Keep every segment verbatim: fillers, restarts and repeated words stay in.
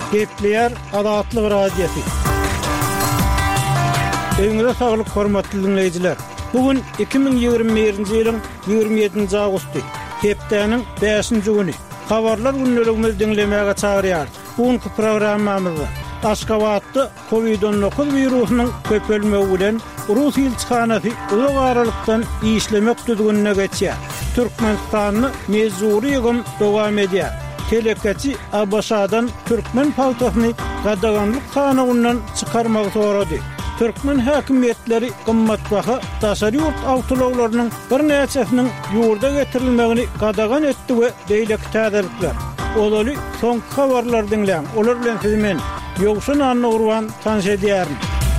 Gepleyer Adatlyk radiosu. Öňüňizde saglyk, hormatly dinleýijiler. Bugün iki bin ýygrimi birinji ýylyň ýygrimi ýedinji agusty, hepdeniň beşinji güni. Habarlar günlerimizi dinlemäge çagyrýar. Bugünkü programmamyzda Aşgabatda kovid on dokuz wirusynyň köpelmegi bilen Rus ilçihanasy uzak aralykdan işlemek düzgünine geçýär. Türkmenistanyny mezuri ýygym dowam edýär. Telekatçı Abaşadan Türkmen paltasyny gadaganlyk kanagynyň çykarmagy sorady. Türkmen häkimetleri gymmatbaha daşary ýurt awtologlarynyň bir näçesiniň ýurda getirilmegini gadagan etdi we beýleki täzelikler. Olaly soňky habarlar dinleň. Olar bilen siz men Ýogşun Anna Urban tanış edýärin.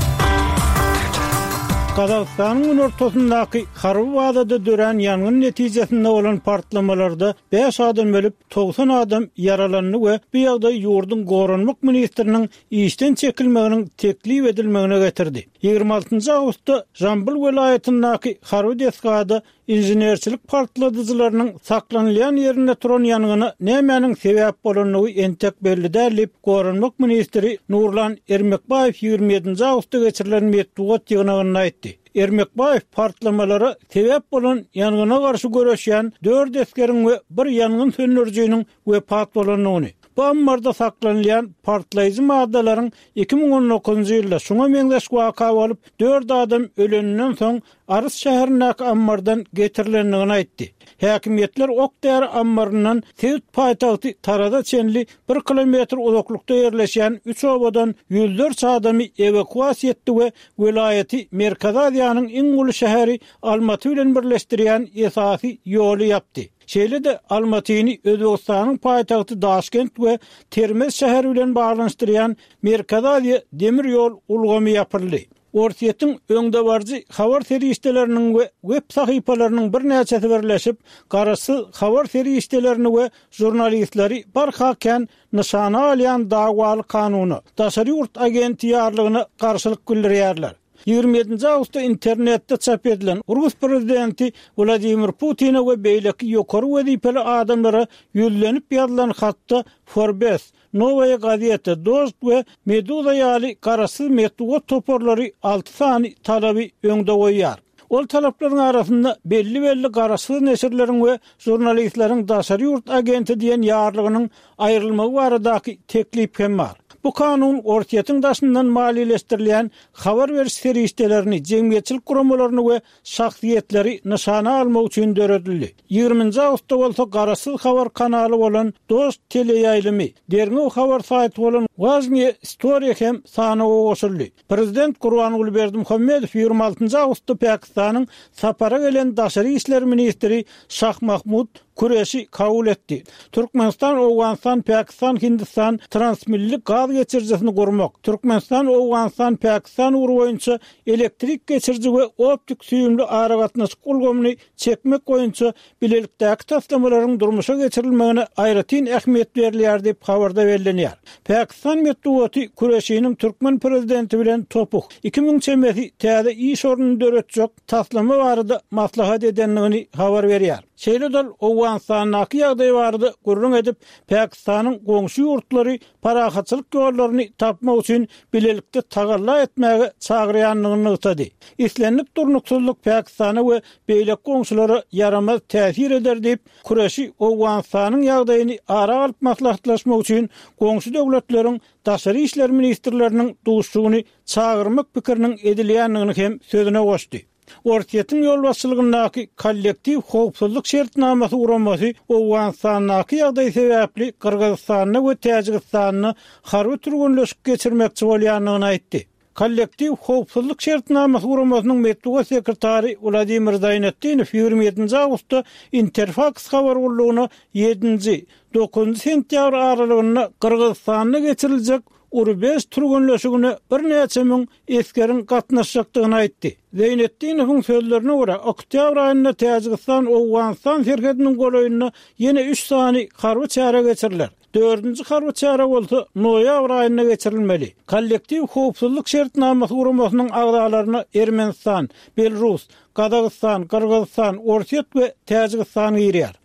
Kazakstanyň ortasyndaky Harwada dören ýangyn netijesinde bolan partlamalarda beş adam ölüp doksan adam yaralandy we bu ýagdaý ýurdun goranmak ministriniň işden çekilmeginiň teklip edilmegine getirdi. ýygrimi altynjy agustda Jambul welaýatynyň Harwada injenerçilik partladyjylarynyň saklanýan ýerinde turan ýanygyna nämäniň sebäp bolanyny entek belli dälip goranmak ministri Nurlan Ermekbaýew ýygrimi ýedinji agustda geçirilen medeniýet ýygynyna aýtdy. Ermekbaýew partlamalary sebäp bolan ýanygyna garşy görüşýän dört eskeriň we bir ýangyn söndürjüniň wepat bolanyny, bu ammarda saklanýan partlaýjy maddalaryň iki bin on dokuzunjy ýylda şoňa meňdeş waka bolup dört adam öleninden soň Arys şäherindäki ammardan getirilendigini aýtdy. Häkimetler Okdar ammaryndan Tewt paýtagty Tarada çenli bir kilometr uzaklykda ýerleşýän üç obadan ýüzlerçe adamy evakuasiýa etdi we welaýaty Merkez Aziýanyň iň uly şäheri Almaty bilen birleşdirýän esasy ýoly ýapdy. Şeýle-de Almatyny Özbegistanyň paýtagty Daşkent we Termez şäheri bilen baglanyşdyrýan Merkez Aziýa demir ýol ulgamy ýapyldy. Ortiýetiň öňde barjy habar serişdeleriniň we web sahypalarynyň bir näçesi birleşip, garasy habar serişdelerini we jurnalistleri barhaken nyşana alýan dagwaly kanuny, daşary ýurt agentliýarlygyna garşylyk bildirýärler. ýygrimi ýedinji agustda internetde çap edilen Rus prezidenti Vladimir Putin we beýleki ýokary wezipeli adamlara ýüzlenip ýazylan hatda Forbes, Novaya Gazeta, Dost we Meduza ýaly garasy medeniýet toporlary alty sany talaby öňde goýýar. Ol talaplaryň arasynda belli-belli garasy neşirleriň we jurnalistleriň daşary ýurt agenti diýen ýarlygynyň aýrylmagy baradaky teklip hem bar. Bu kanun ortiýetiň daşyndan maliýeleşdirilýän habar beriş serişdelerini, jemgyýetçilik guramalaryny we şahsiýetleri nyşana almak üçin döredildi. ýygrimiňji agustda bolsa garasy habar kanaly bolan Dost teleýaýlymy, derňi habar saýty bolan Wazniye Story hem sany goşuldy. Prezident Gurbanuly Berdimuhammedow ýygrimi altynjy agustda Pakistanyň sapara gelen daşary işler ministri Şah Mahmud Kureşi kabul etdi. Türkmenistan, Awganistan, Pakistan, Hindistan transmilli gaz geçirjisini gurmak, Türkmenistan, Awganistan, Pakistan urboýunça elektrik geçirji we optik süýümli ara gatnaşyk ulgamyny çekmek boýunça bilelikdäki taslamalaryň durmuşa geçirilmegine aýratyn ähmiýet berilýär diýip habarda bellenýär. Pakistan medeniýeti Kureşiniň Türkmen prezidenti bilen topuk iki bin çemesi täze iş ornuny döretjek taslama barada maslahat edenligini habar berýär. Şeýle-de Awganistanyň ýagdaýy barada gurrun edip Pakistanyň goňşy ýurtlary parahatçylyk ýollaryny tapmak üçin bilelikde tagalla etmäge çagyrýanlygyny ýetdi. İslenlik durnuksuzluk Pakistany we beýlek goňşylara yaramaz täsir eder diýip Kureşi Awganistanyň ýagdaýyny ara alyp maslahatlaşmak üçin goňşy döwletleriň daşary işler ministrleriniň duşugyny çagyrmak pikiriniň edilýänligini hem sözüne goşdy. Ortiýetiň ýolbaşçylygyndaky kollektiv howpsuzlyk şertnamasy uramasy Awganistanyň ýagdaýy sebäpli Kyrgyzstanyny we Täjikistanyny harby türgünleşik geçirmekçi bolýanlygyny aýtdy. Kollektiv howpsuzlyk şertnamasy uramasynyň medeniýet sekretary Vladimir Zaynetdinow ýygrimi ýedinji agustda Interfax habar urlugyna ýedinji dokuzunjy sentýabr aralygyna Kyrgyzstanyna geçiriljek Urbes türgünleşigine bir näçe müň eskerin gatnaşjakdygyny aýtdy. Zeynetdinowyň sözlerine görä, oktyabr aýynda Täjikistan Awganistan serhediniň golaýyna ýene üç sany harby çäre geçiriler. dördünji harby çäre bolsa noýabr aýyna geçirilmeli. Kollektiv howpsuzlyk şertnamasy uramasynyň agdalaryna Ermenistan, Belarus, Kazakistan, Kyrgyzstan, Ortiýet we Täjikistan girýär.